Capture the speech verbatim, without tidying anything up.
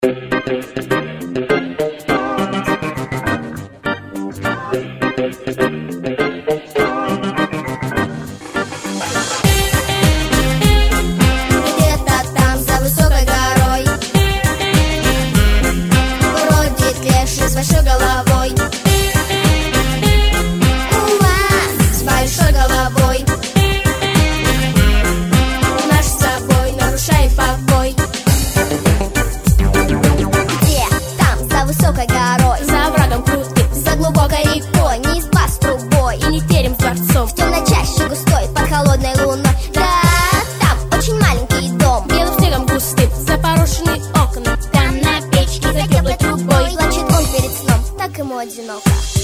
там, за высокой горой, бродит леший с большой головой. Уаз с большой головой наш с собой нарушает покой. Где? Там, за высокой горой, За оврагом крутым, за глубокой рекой, не изба с трубой и не терем с дворцом, в темной чаще густой под холодной луной. Да, там очень маленький дом, белым снегом густым, запорошенные окна. там на печке за теплой трубой плачет он перед сном, так ему одиноко.